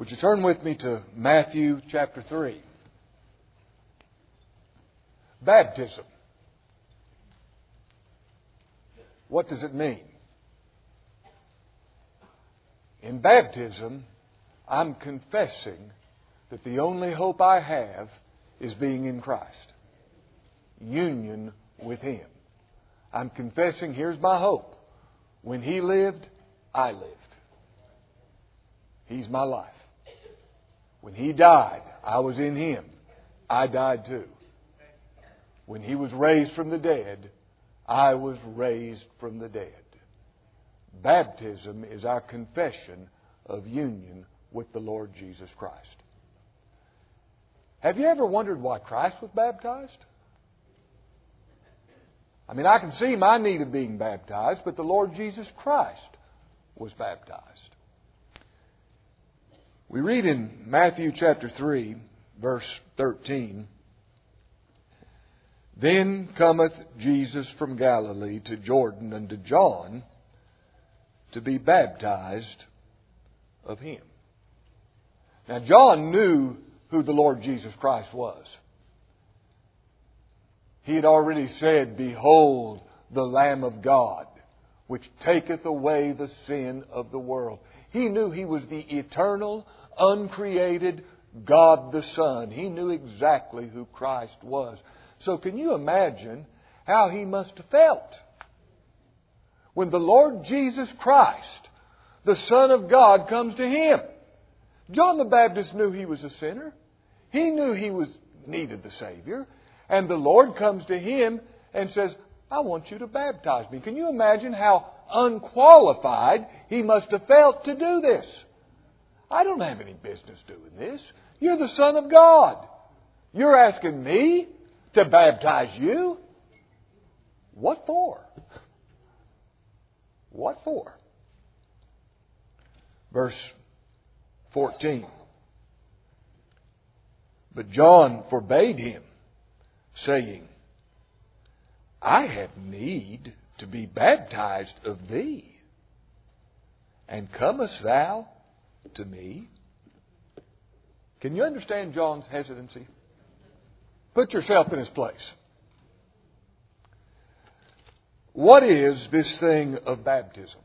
Would you turn with me to Matthew chapter 3? Baptism. What does it mean? In baptism, I'm confessing that the only hope I have is being in Christ. Union with Him. I'm confessing, here's my hope. When He lived, I lived. He's my life. When He died, I was in Him. I died too. When He was raised from the dead, I was raised from the dead. Baptism is our confession of union with the Lord Jesus Christ. Have you ever wondered why Christ was baptized? I mean, I can see my need of being baptized, but the Lord Jesus Christ was baptized. We read in Matthew chapter 3, verse 13, "Then cometh Jesus from Galilee to Jordan unto John to be baptized of him." Now, John knew who the Lord Jesus Christ was. He had already said, "Behold, the Lamb of God, which taketh away the sin of the world." He knew He was the eternal, uncreated God the Son. He knew exactly who Christ was. So can you imagine how he must have felt when the Lord Jesus Christ, the Son of God, comes to him? John the Baptist knew he was a sinner. He knew he needed the Savior. And the Lord comes to him and says, "I want you to baptize me." Can you imagine how unqualified he must have felt to do this? I don't have any business doing this. You're the Son of God. You're asking me to baptize you? What for? What for? Verse 14. "But John forbade him, saying, I have need to be baptized of thee, and comest thou to me?" Can you understand John's hesitancy? Put yourself in his place. What is this thing of baptism?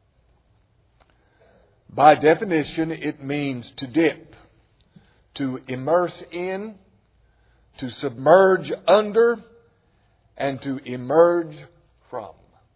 By definition, it means to dip, to immerse in, to submerge under, and to emerge from.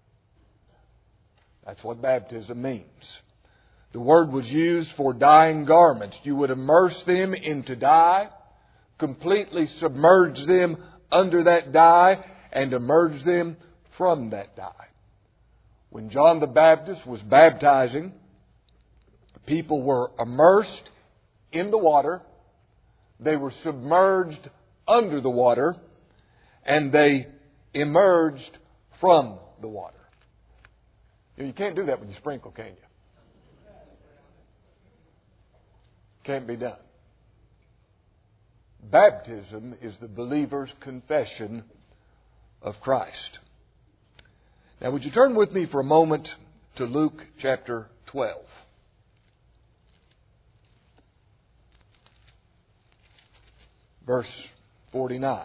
That's what baptism means. The word was used for dyeing garments. You would immerse them into dye, completely submerge them under that dye, and emerge them from that dye. When John the Baptist was baptizing, people were immersed in the water, they were submerged under the water, and they emerged from the water. You can't do that when you sprinkle, can you? Can't be done. Baptism is the believer's confession of Christ. Now, would you turn with me for a moment to Luke chapter 12. Verse 49.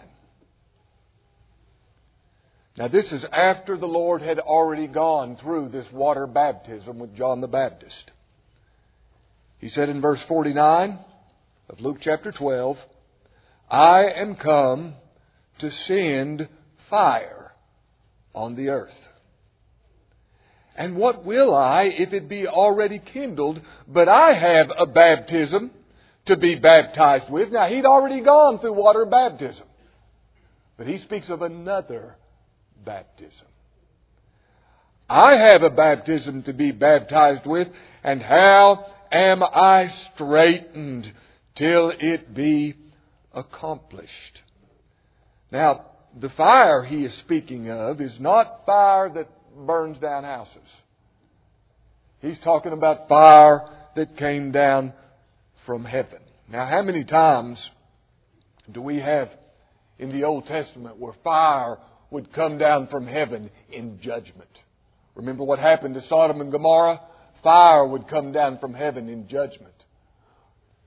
Now, this is after the Lord had already gone through this water baptism with John the Baptist. He said in verse 49 of Luke chapter 12, "I am come to send fire on the earth. And what will I if it be already kindled? But I have a baptism to be baptized with." Now, he'd already gone through water baptism. But he speaks of another baptism. "I have a baptism to be baptized with, and how am I straitened till it be accomplished." Now, the fire he is speaking of is not fire that burns down houses. He's talking about fire that came down from heaven. Now, how many times do we have in the Old Testament where fire would come down from heaven in judgment? Remember what happened to Sodom and Gomorrah? Fire would come down from heaven in judgment.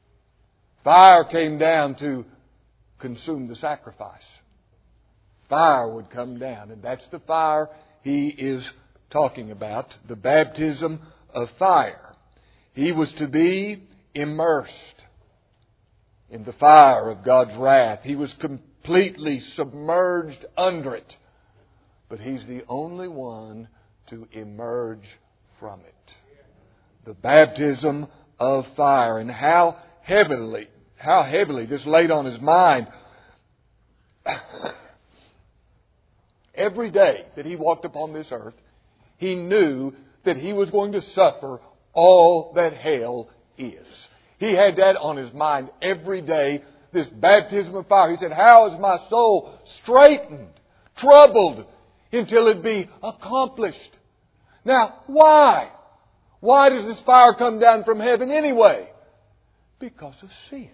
Fire came down to consume the sacrifice. Fire would come down, and that's the fire he is talking about, the baptism of fire. He was to be immersed in the fire of God's wrath. He was completely submerged under it. But He's the only one to emerge from it. The baptism of fire. And how heavily this laid on His mind. Every day that He walked upon this earth, He knew that He was going to suffer all that hell is. He had that on His mind every day, this baptism of fire. He said, how is my soul straitened, troubled, until it be accomplished? Now, why? Why does this fire come down from heaven anyway? Because of sin.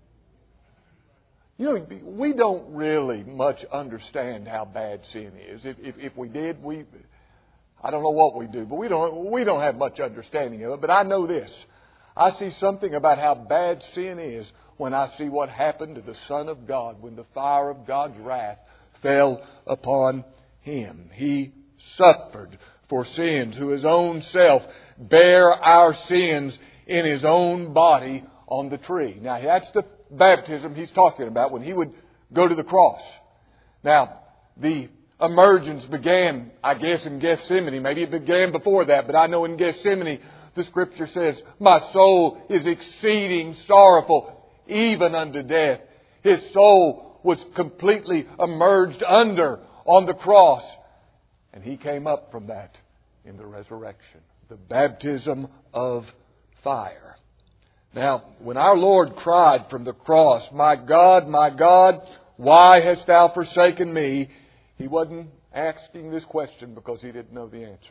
You know, we don't really much understand how bad sin is. If we did, I don't know what we do, but we don't have much understanding of it. But I know this. I see something about how bad sin is when I see what happened to the Son of God when the fire of God's wrath fell upon Him. He suffered for sins, who His own self bare our sins in His own body on the tree. Now, that's the baptism He's talking about when He would go to the cross. Now, the emergence began, I guess, in Gethsemane. Maybe it began before that, but I know in Gethsemane the Scripture says, my soul is exceeding sorrowful, even unto death. His soul was completely emerged under on the cross. And He came up from that in the resurrection. The baptism of fire. Now, when our Lord cried from the cross, my God, why hast Thou forsaken me? He wasn't asking this question because He didn't know the answer.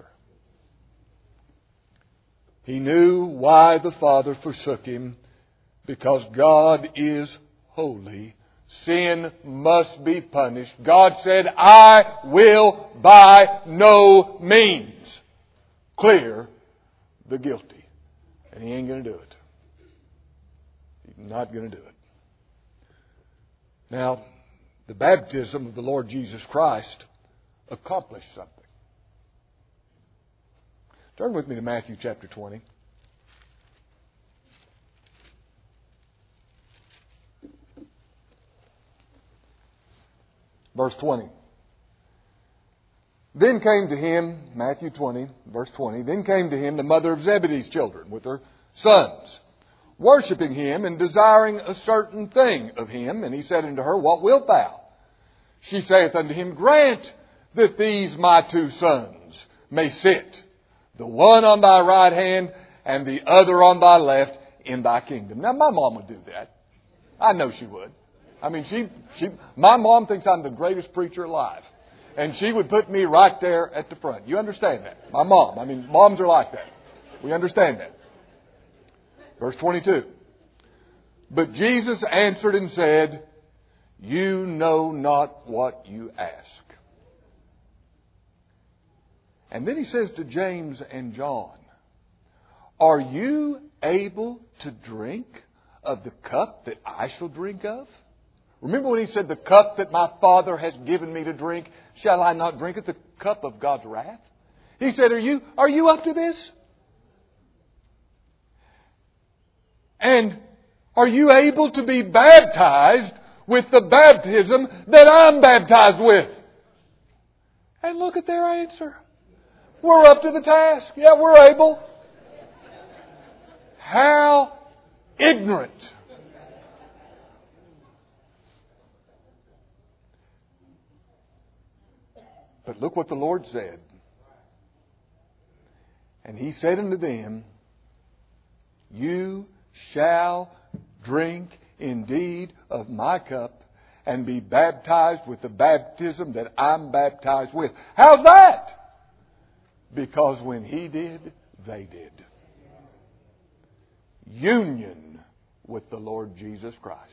He knew why the Father forsook Him, because God is holy. Sin must be punished. God said, I will by no means clear the guilty. And He ain't going to do it. He's not going to do it. Now, the baptism of the Lord Jesus Christ accomplished something. Turn with me to Matthew chapter 20. Verse 20. Then came to Him, Matthew 20, verse 20, then came to Him the mother of Zebedee's children with her sons, worshipping Him and desiring a certain thing of Him. And He said unto her, what wilt thou? She saith unto Him, grant that these my two sons may sit, the one on thy right hand and the other on thy left in thy kingdom. Now, my mom would do that. I know she would. I mean, my mom thinks I'm the greatest preacher alive. And she would put me right there at the front. You understand that? My mom. I mean, moms are like that. We understand that. Verse 22. But Jesus answered and said, you know not what you ask. And then He says to James and John, are you able to drink of the cup that I shall drink of? Remember when He said, the cup that my Father has given me to drink, shall I not drink it? The cup of God's wrath. He said, are you up to this? And are you able to be baptized with the baptism that I'm baptized with? And look at their answer. We're up to the task. Yeah, we're able. How ignorant. But look what the Lord said. And He said unto them, you shall drink indeed of my cup and be baptized with the baptism that I'm baptized with. How's that? Because when He did, they did. Union with the Lord Jesus Christ.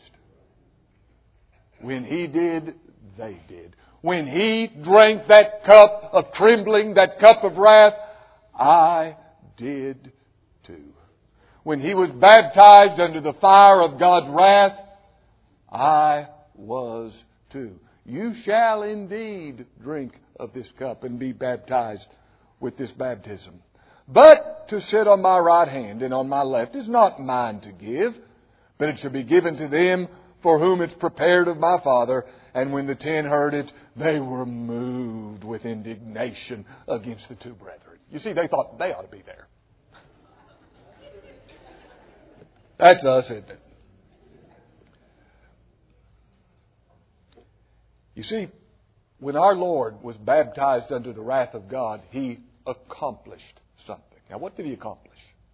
When He did, they did. When He drank that cup of trembling, that cup of wrath, I did too. when He was baptized under the fire of God's wrath, I was too. You shall indeed drink of this cup and be baptized with this baptism. But to sit on my right hand and on my left is not mine to give, but it shall be given to them for whom it's prepared of my Father. And when the 10 heard it, they were moved with indignation against the two brethren. You see, they thought they ought to be there. That's us, isn't it? You see, when our Lord was baptized under the wrath of God, He accomplished something. Now, what did He accomplish?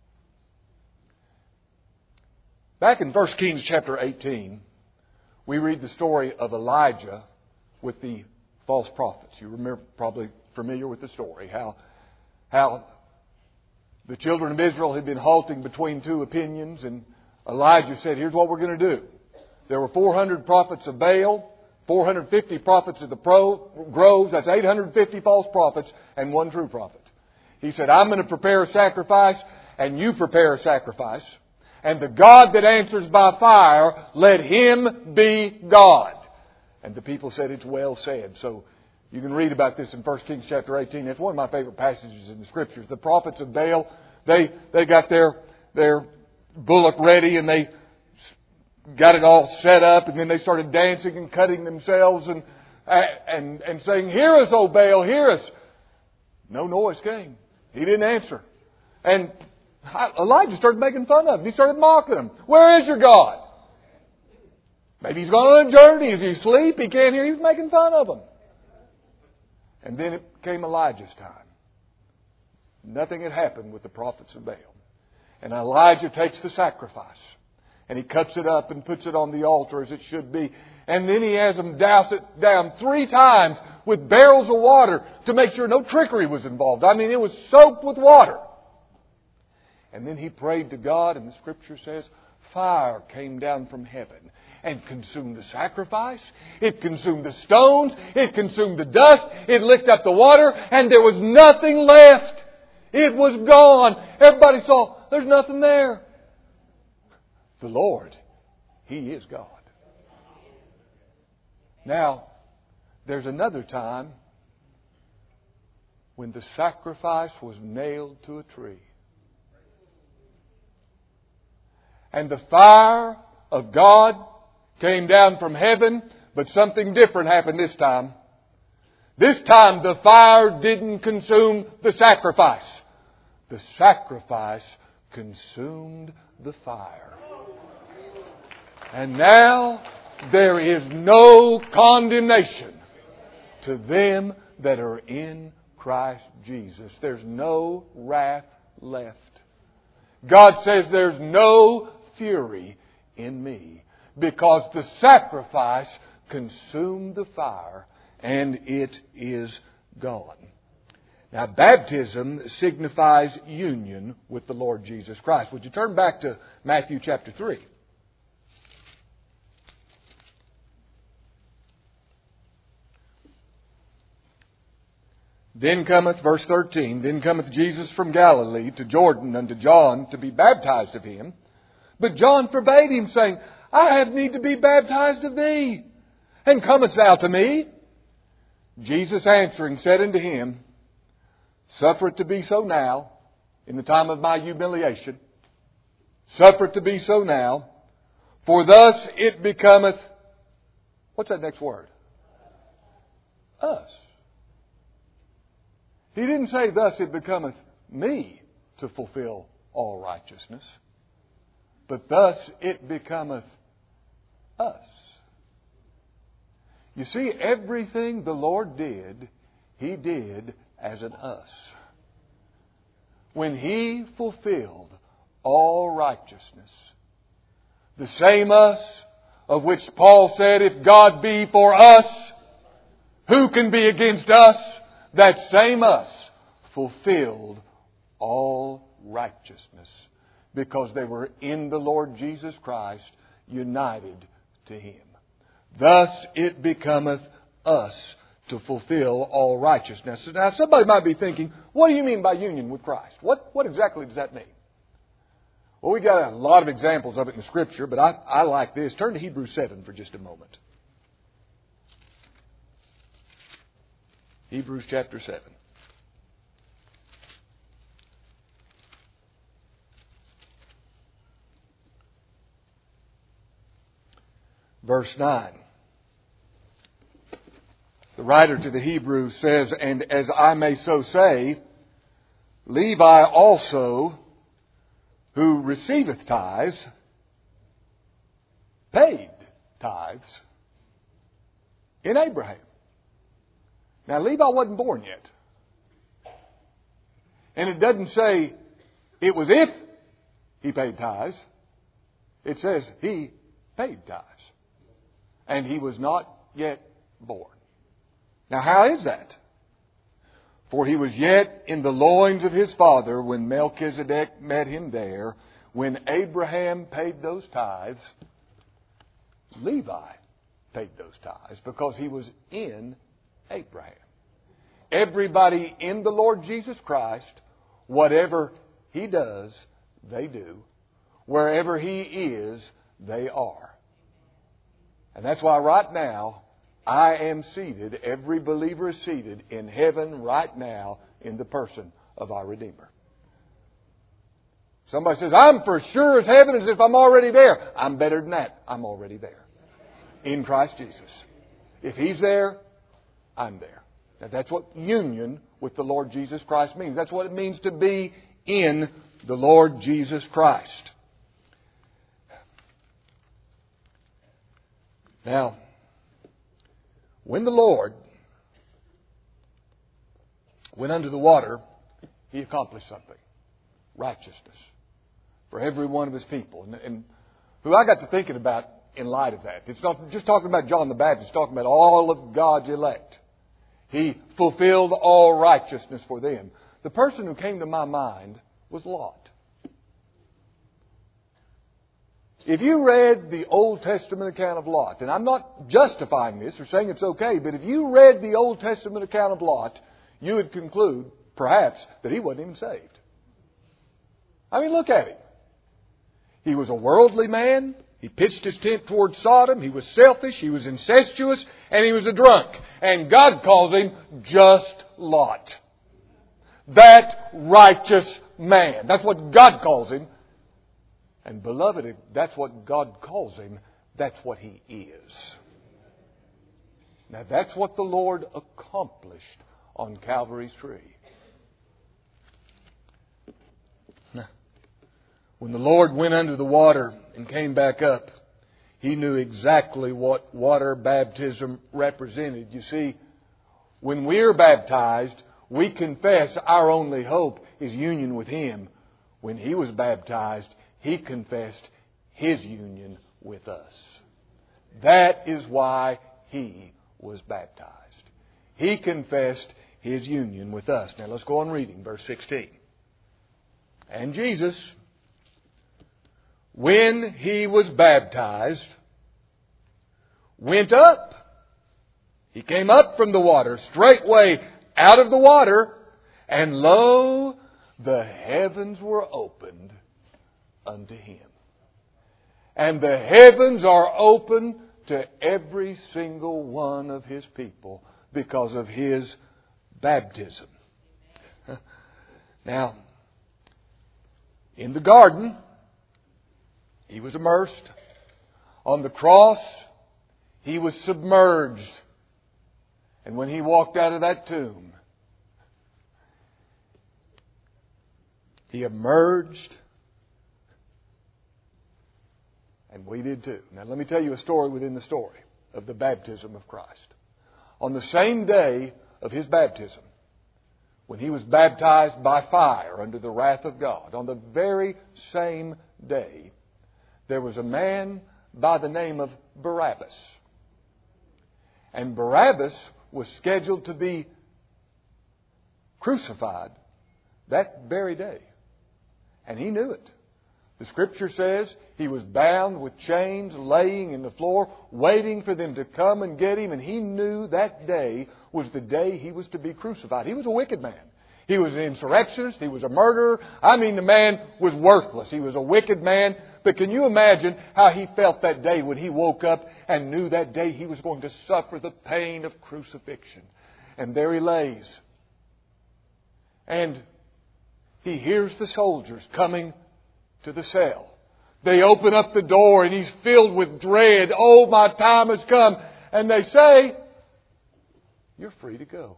Back in 1 Kings chapter 18, we read the story of Elijah with the false prophets. You remember, probably familiar with the story, how the children of Israel had been halting between two opinions, and Elijah said, here's what we're going to do. There were 400 prophets of Baal, 450 prophets of the groves, that's 850 false prophets, and one true prophet. He said, I'm going to prepare a sacrifice, and you prepare a sacrifice. And the God that answers by fire, let Him be God. And the people said, it's well said. So you can read about this in 1 Kings chapter 18. It's one of my favorite passages in the Scriptures. The prophets of Baal, they got their bullock ready, and they got it all set up, and then they started dancing and cutting themselves and saying, hear us, O Baal, hear us. No noise came. He didn't answer. And Elijah started making fun of him. He started mocking him. Where is your God? Maybe he's gone on a journey. Is he asleep? He can't hear. He was making fun of him. And then it came Elijah's time. Nothing had happened with the prophets of Baal. And Elijah takes the sacrifice, and he cuts it up and puts it on the altar as it should be. And then he has them douse it down 3 times with barrels of water to make sure no trickery was involved. I mean, it was soaked with water. And then he prayed to God, and the Scripture says, fire came down from heaven and consumed the sacrifice. It consumed the stones. It consumed the dust. It licked up the water, and there was nothing left. It was gone. Everybody saw, there's nothing there. The Lord, He is God. Now, there's another time when the sacrifice was nailed to a tree. And the fire of God came down from heaven, but something different happened this time. This time the fire didn't consume the sacrifice. The sacrifice consumed the fire. And now there is no condemnation to them that are in Christ Jesus. There's no wrath left. God says there's no fury in me, because the sacrifice consumed the fire and it is gone. Now, baptism signifies union with the Lord Jesus Christ. Would you turn back to Matthew chapter 3? Then cometh, verse 13, then cometh Jesus from Galilee to Jordan unto John to be baptized of him. But John forbade him, saying, I have need to be baptized of thee, and comest thou to me? Jesus answering said unto him, suffer it to be so now, in the time of my humiliation. Suffer it to be so now, for thus it becometh, what's that next word? Us. He didn't say, thus it becometh me to fulfill all righteousness, but thus it becometh us. You see, everything the Lord did, He did as an us. When He fulfilled all righteousness, the same us of which Paul said, if God be for us, who can be against us? That same us fulfilled all righteousness, because they were in the Lord Jesus Christ, united to Him. Thus it becometh us to fulfill all righteousness. Now somebody might be thinking, what do you mean by union with Christ? What exactly does that mean? Well, we got a lot of examples of it in the Scripture, but I like this. Turn to Hebrews 7 for just a moment. Hebrews chapter 7. Verse 9. The writer to the Hebrews says, "And as I may so say, Levi also, who receiveth tithes, paid tithes in Abraham." Now, Levi wasn't born yet. And it doesn't say it was if he paid tithes. It says he paid tithes. And he was not yet born. Now, how is that? For he was yet in the loins of his father when Melchizedek met him there. When Abraham paid those tithes, Levi paid those tithes because he was in Abraham. Everybody in the Lord Jesus Christ, whatever he does, they do. Wherever he is, they are. And that's why right now, I am seated, every believer is seated in heaven right now in the person of our Redeemer. Somebody says, "I'm for sure as heaven as if I'm already there." I'm better than that. I'm already there. In Christ Jesus. If He's there, I'm there. Now that's what union with the Lord Jesus Christ means. That's what it means to be in the Lord Jesus Christ. Now, when the Lord went under the water, He accomplished something. Righteousness. For every one of His people. And who I got to thinking about in light of that. It's not just talking about John the Baptist. It's talking about all of God's elect. He fulfilled all righteousness for them. The person who came to my mind was Lot. If you read the Old Testament account of Lot, and I'm not justifying this or saying it's okay, but if you read the Old Testament account of Lot, you would conclude, perhaps, that he wasn't even saved. I mean, look at him. He was a worldly man. He pitched his tent towards Sodom. He was selfish. He was incestuous. And he was a drunk. And God calls him just Lot. That righteous man. That's what God calls him. And beloved, if that's what God calls him, that's what he is. Now that's what the Lord accomplished on Calvary's tree. Now, when the Lord went under the water and came back up, He knew exactly what water baptism represented. You see, when we're baptized, we confess our only hope is union with Him. When He was baptized, He confessed His union with us. That is why He was baptized. He confessed His union with us. Now let's go on reading verse 16. And Jesus, when He was baptized, went up. He came up from the water, straightway out of the water, and lo, the heavens were opened unto Him. And the heavens are open to every single one of His people because of His baptism. Now, in the garden, He was immersed. On the cross, He was submerged. And when He walked out of that tomb, He emerged. And we did too. Now let me tell you a story within the story of the baptism of Christ. On the same day of His baptism, when He was baptized by fire under the wrath of God, on the very same day, there was a man by the name of Barabbas. And Barabbas was scheduled to be crucified that very day. And he knew it. The Scripture says he was bound with chains, laying in the floor, waiting for them to come and get him. And he knew that day was the day he was to be crucified. He was a wicked man. He was an insurrectionist. He was a murderer. I mean, the man was worthless. He was a wicked man. But can you imagine how he felt that day when he woke up and knew that day he was going to suffer the pain of crucifixion? And there he lays. And he hears the soldiers coming to the cell. They open up the door and he's filled with dread. Oh, my time has come. And they say, "You're free to go."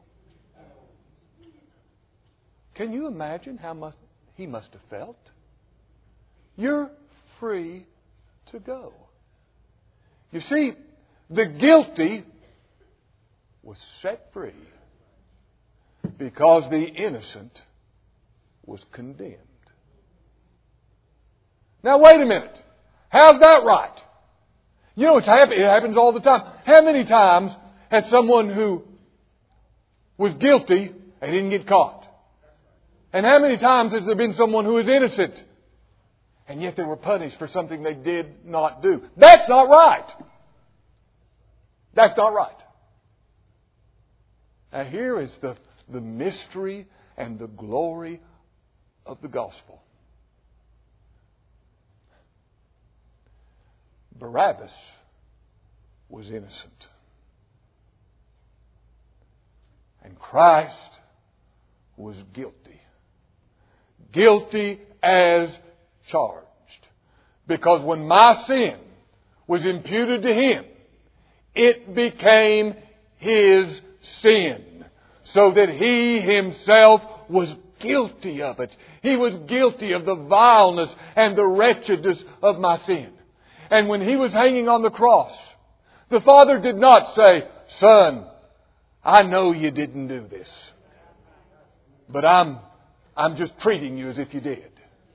Can you imagine how he must have felt? You're free to go. You see, the guilty was set free because the innocent was condemned. Now wait a minute. How's that right? You know, it happens all the time. How many times has someone who was guilty and didn't get caught? And how many times has there been someone who is innocent and yet they were punished for something they did not do? That's not right. That's not right. Now here is the mystery and the glory of the gospel. Barabbas was innocent. And Christ was guilty. Guilty as charged. Because when my sin was imputed to Him, it became His sin. So that He Himself was guilty of it. He was guilty of the vileness and the wretchedness of my sin. And when He was hanging on the cross, the Father did not say, "Son, I know you didn't do this, but I'm just treating you as if you did."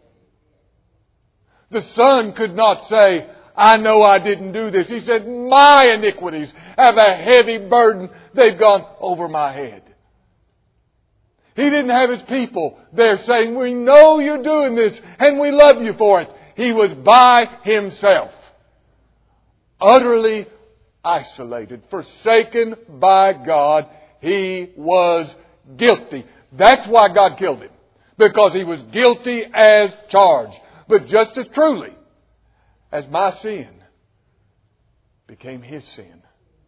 The Son could not say, "I know I didn't do this." He said, "My iniquities have a heavy burden. They've gone over my head." He didn't have His people there saying, "We know you're doing this and we love you for it." He was by Himself. Utterly isolated, forsaken by God. He was guilty. That's why God killed Him. Because He was guilty as charged. But just as truly as my sin became His sin,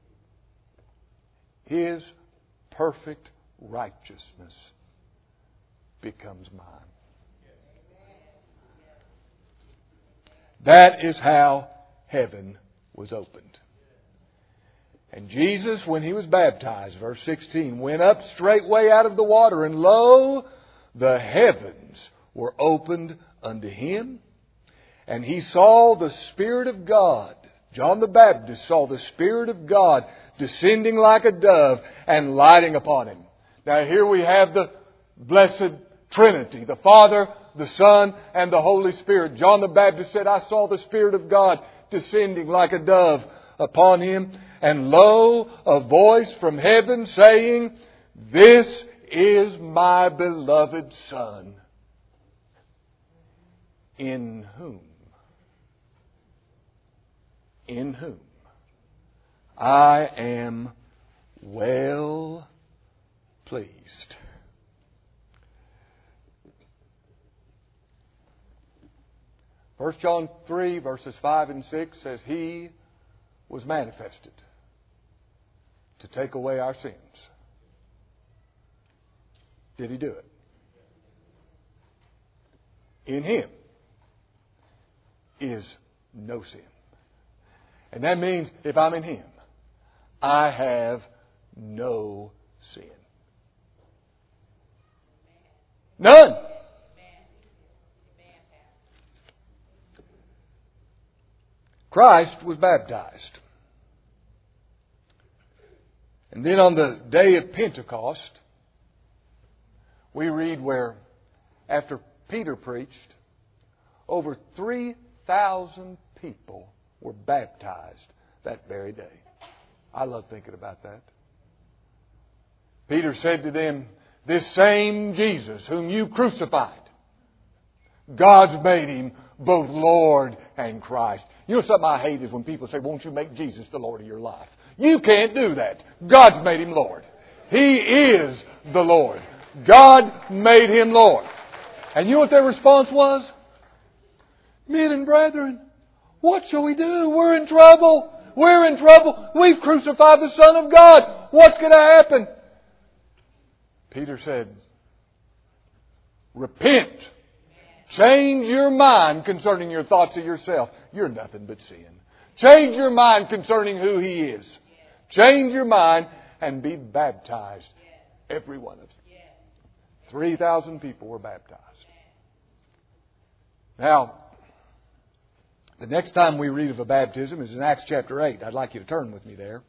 His perfect righteousness becomes mine. That is how heaven was opened. And Jesus, when He was baptized, verse 16, went up straightway out of the water, and lo, the heavens were opened unto Him, and He saw the Spirit of God. John the Baptist saw the Spirit of God descending like a dove and lighting upon Him. Now here we have the blessed Trinity, the Father, the Son, and the Holy Spirit. John the Baptist said, "I saw the Spirit of God descending like a dove upon Him. And lo, a voice from heaven saying, This is my beloved Son, in whom I am well pleased." First John 3 verses 5 and 6 says, He was manifested to take away our sins. Did He do it? In Him is no sin. And that means if I'm in Him, I have no sin. None. Christ was baptized. And then on the day of Pentecost, we read where, after Peter preached, over 3,000 people were baptized that very day. I love thinking about that. Peter said to them, "This same Jesus whom you crucified, God's made Him both Lord and Christ." You know something I hate is when people say, "Won't you make Jesus the Lord of your life?" You can't do that. God's made Him Lord. He is the Lord. God made Him Lord. And you know what their response was? Men and brethren, what shall we do? We're in trouble. We're in trouble. We've crucified the Son of God. What's going to happen? Peter said, repent. Change your mind concerning your thoughts of yourself. You're nothing but sin. Change your mind concerning who He is. Change your mind and be baptized. Every one of you. 3,000 people were baptized. Now, the next time we read of a baptism is in Acts chapter 8. I'd like you to turn with me there.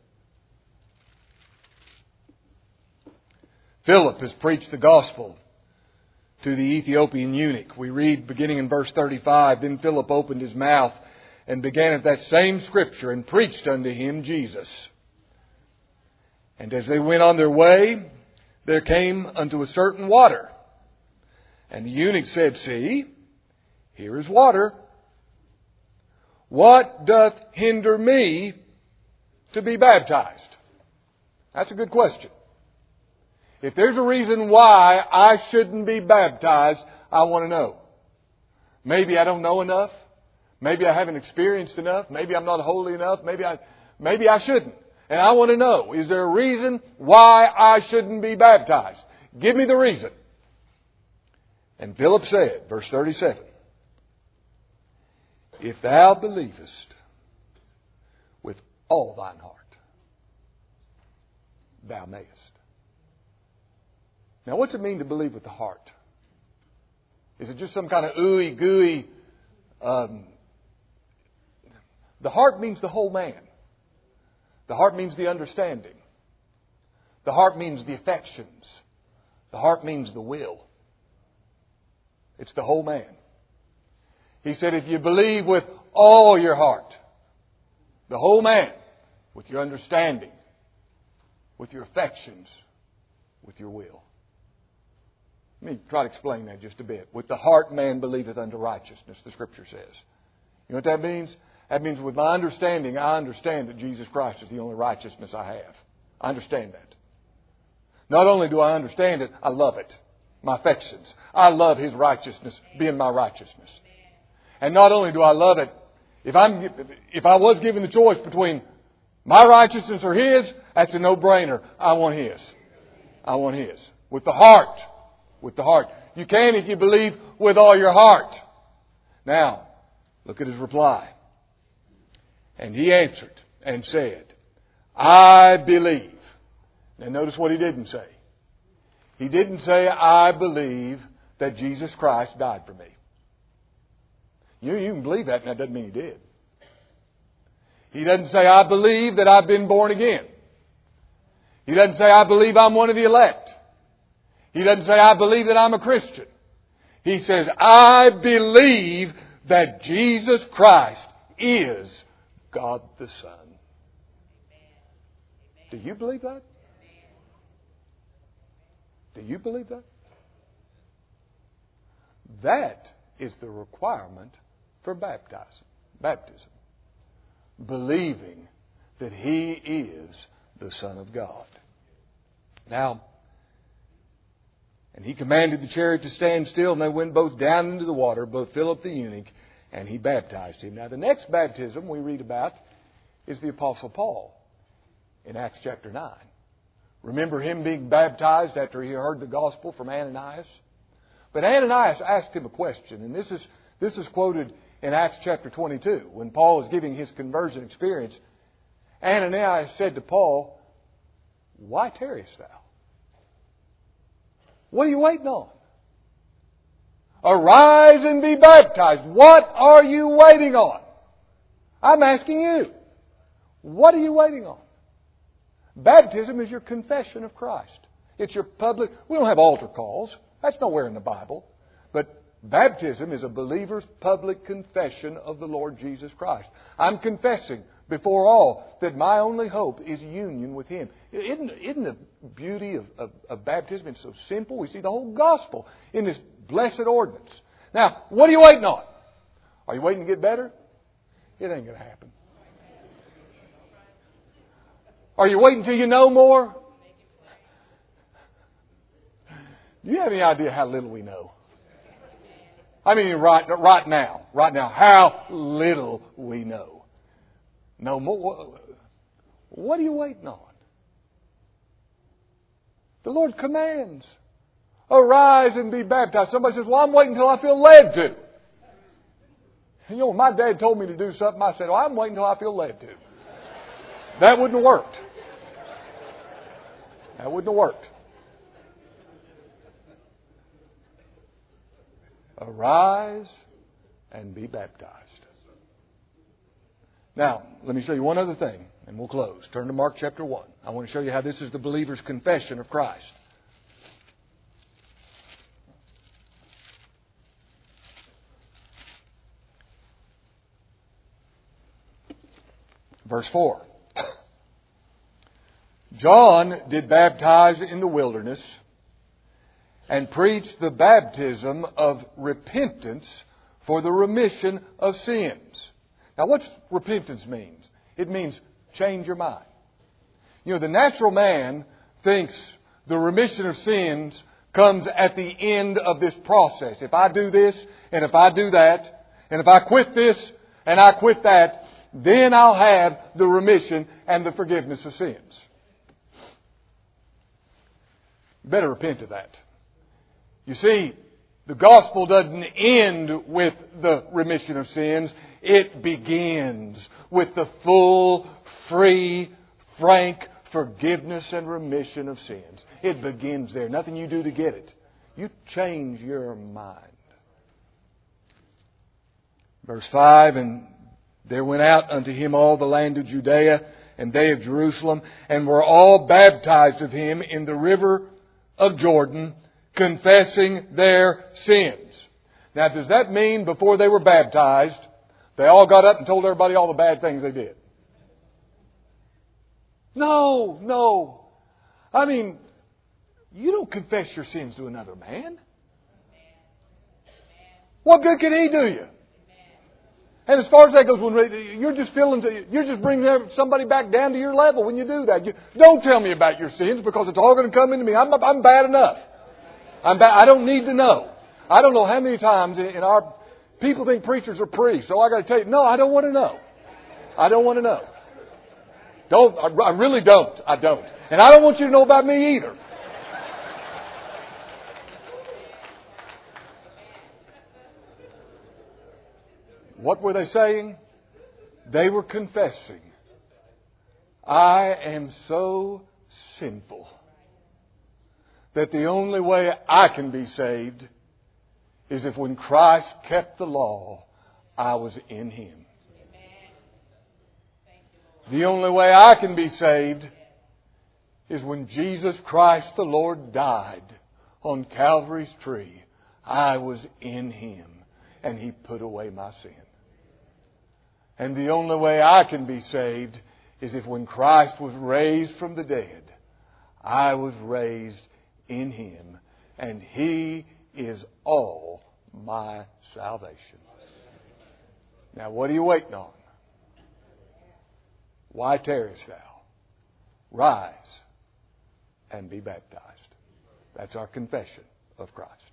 Philip has preached the gospel to the Ethiopian eunuch. We read beginning in verse 35, Then Philip opened his mouth and began at that same scripture and preached unto him Jesus. And as they went on their way, there came unto a certain water. And the eunuch said, See, here is water. What doth hinder me to be baptized? That's a good question. If there's a reason why I shouldn't be baptized, I want to know. Maybe I don't know enough. Maybe I haven't experienced enough. Maybe I'm not holy enough. Maybe I shouldn't. And I want to know, is there a reason why I shouldn't be baptized? Give me the reason. And Philip said, verse 37, If thou believest with all thine heart, thou mayest. Now, what's it mean to believe with the heart? Is it just some kind of ooey gooey? The heart means the whole man. The heart means the understanding. The heart means the affections. The heart means the will. It's the whole man. He said, if you believe with all your heart, the whole man, with your understanding, with your affections, with your will. Let me try to explain that just a bit. With the heart man believeth unto righteousness, the Scripture says. You know what that means? That means with my understanding, I understand that Jesus Christ is the only righteousness I have. I understand that. Not only do I understand it, I love it. My affections. I love His righteousness being my righteousness. And not only do I love it, if I was given the choice between my righteousness or His, that's a no-brainer. I want His. I want His. With the heart. With the heart. You can if you believe with all your heart. Now, look at his reply. And he answered and said, I believe. Now notice what he didn't say. He didn't say, I believe that Jesus Christ died for me. You can believe that, and that doesn't mean he did. He doesn't say, I believe that I've been born again. He doesn't say, I believe I'm one of the elect. He doesn't say, I believe that I'm a Christian. He says, I believe that Jesus Christ is God the Son. Do you believe that? Do you believe that? That is the requirement for baptism. Believing that He is the Son of God. Now, and He commanded the chariot to stand still, and they went both down into the water, both Philip the eunuch, and he baptized him. Now, the next baptism we read about is the Apostle Paul in Acts chapter 9. Remember him being baptized after he heard the gospel from Ananias? But Ananias asked him a question, and this is quoted in Acts chapter 22, when Paul is giving his conversion experience. Ananias said to Paul, Why tarriest thou? What are you waiting on? Arise and be baptized. What are you waiting on? I'm asking you. What are you waiting on? Baptism is your confession of Christ. It's your public... We don't have altar calls. That's nowhere in the Bible. But baptism is a believer's public confession of the Lord Jesus Christ. I'm confessing before all that my only hope is union with Him. Isn't the beauty of baptism? It's so simple. We see the whole gospel in this blessed ordinance. Now, what are you waiting on? Are you waiting to get better? It ain't going to happen. Are you waiting till you know more? You have any idea how little we know? I mean, right now, how little we know. No more. What are you waiting on? The Lord commands, arise and be baptized. Somebody says, well, I'm waiting until I feel led to. You know, when my dad told me to do something, I said, well, I'm waiting until I feel led to. That wouldn't have worked. That wouldn't have worked. Arise and be baptized. Now, let me show you one other thing, and we'll close. Turn to Mark chapter 1. I want to show you how this is the believer's confession of Christ. Verse 4. John did baptize in the wilderness and preached the baptism of repentance for the remission of sins. Now, what repentance means? It means change your mind. You know, the natural man thinks the remission of sins comes at the end of this process. If I do this, and if I do that, and if I quit this, and I quit that, then I'll have the remission and the forgiveness of sins. Better repent of that. You see, the gospel doesn't end with the remission of sins. It begins with the full, free, frank forgiveness and remission of sins. It begins there. Nothing you do to get it. You change your mind. Verse 5, and there went out unto him all the land of Judea and they of Jerusalem, and were all baptized of him in the river of Jordan, confessing their sins. Now, does that mean before they were baptized, they all got up and told everybody all the bad things they did? No. I mean, you don't confess your sins to another man. What good can he do you? And as far as that goes, when you're just bringing somebody back down to your level when you do that. Don't tell me about your sins because it's all going to come into me. I'm bad enough. I don't need to know. I don't know how many times in our people think preachers are priests. So I got to tell you, no, I don't want to know. I don't want to know. I really don't. I don't. And I don't want you to know about me either. What were they saying? They were confessing, I am so sinful that the only way I can be saved is if when Christ kept the law, I was in Him. The only way I can be saved is when Jesus Christ the Lord died on Calvary's tree. I was in Him and He put away my sin. And the only way I can be saved is if when Christ was raised from the dead, I was raised in Him and He is all my salvation. Now, what are you waiting on? Why tarriest thou? Rise and be baptized. That's our confession of Christ.